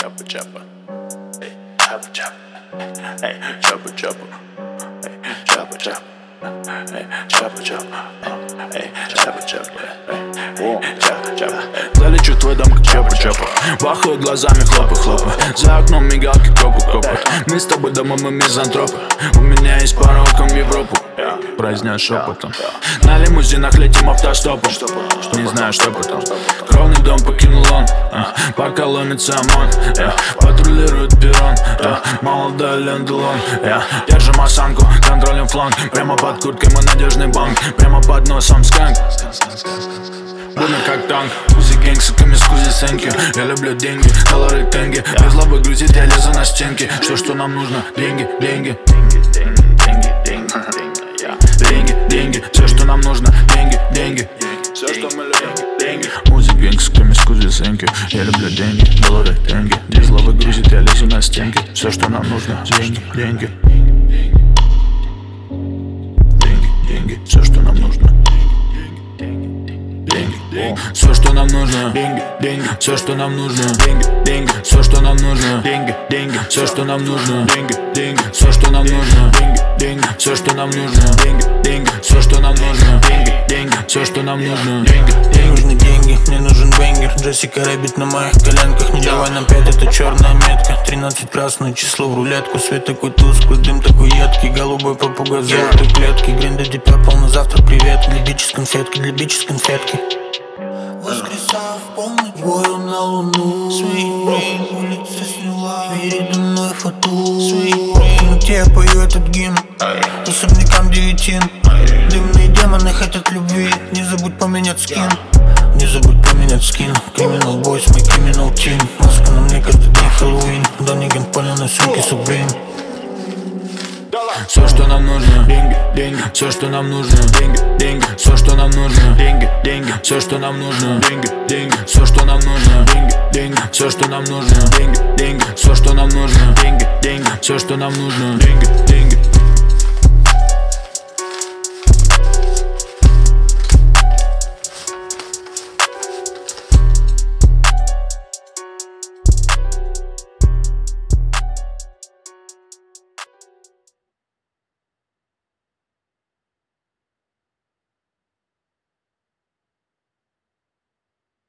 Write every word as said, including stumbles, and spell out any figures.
Chopper, chopper. Hey, chopper, chopper. Hey, chopper, chopper. Hey, chopper, chopper. Hey, chopper, chopper. Hey, chopper, chopper. Hey, chopper, chopper. Залечу твой дом, как чопа-чопа. Бахают глазами, хлопы-хлопы. За окном мигалки, копы-копы. Мы с тобой дома, мы мизантропы. У меня есть пара окон в Европу. Произнес шепотом. На лимузинах летим автостопом. Не знаю, что потом. Кровный дом покинул он, пока ломится ОМОН. Патрулирует перрон, молодой Ленделон. Держим осанку, контролем фланг. Прямо под курткой мы надежный банк. Прямо под носом сканк. Будно как танк. Узи гэнг, суками скузи сенки. Я люблю деньги, доллары, тенги. Без лобы грузит, я лезу на стенки. Что, что нам нужно? Деньги, деньги. Деньги, деньги, все, что нам нужно. Деньги, деньги. Все, что мы любим. Деньги. Узи гэнг, суками скузи сенки. Я люблю деньги, доллары, тенги. Без лобы грузит, я лезу на стенки. Все, что нам нужно. Деньги, деньги. Деньги, деньги, все, что нам нужно. Все, что нам нужно, деньги, деньги, все, что нам нужно, деньги, деньги, все, что нам нужно, деньги, деньги, все, что нам нужно, деньги, деньги, все, что нам нужно, деньги, деньги, все, что нам нужно, деньги, деньги, все, что нам нужно, деньги, деньги, все, что нам нужно, деньги, мне нужны деньги, мне нужен бенгер. Джессика Рэббит на моих коленках. Не давай нам пять, это черная метка. Тринадцать красное число в рулетку. Свет такой тусклый, дым такой едкий. Голубой попугай в золотой клетке. Гриндади перпл на завтрак, привет. Для бич из конфетки, для бич из конфетки. Воскресав в полночь, бою на луну. Sweet Dream, улица сняла передо мной фату. Sweet Dream, где я пою этот гимн особнякам девятин. Дымные демоны хотят любви. Не забудь поменять скин. Не забудь поменять скин. Criminal Boys, my criminal team. Маска на мне каждый день Хэллоуин. Дониган паленой сумки Supreme. Все, что нам нужно, деньги, деньги, все, что нам нужно, деньги, деньги, все, что нам нужно, деньги, деньги, все, что нам нужно, деньги, деньги, все, что нам нужно, деньги, деньги, все, что нам нужно, деньги, деньги, все, что нам нужно, деньги, деньги, все, что нам нужно, деньги.